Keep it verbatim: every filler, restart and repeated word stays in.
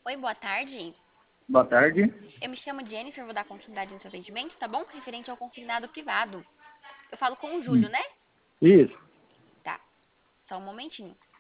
Oi, boa tarde. Boa tarde. Eu me chamo Jennifer, vou dar continuidade no seu atendimento, tá bom? Referente ao consignado privado. Eu falo com o Júlio, Hum. né? Isso. Tá. Só um momentinho.